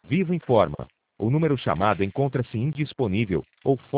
Vivo informa. O número chamado encontra-se indisponível ou